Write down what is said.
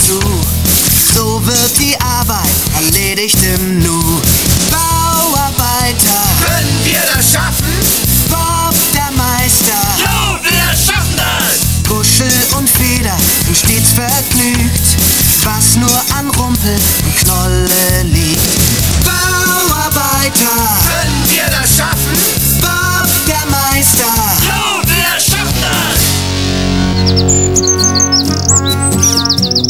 zu. So wird die Arbeit erledigt im Nu.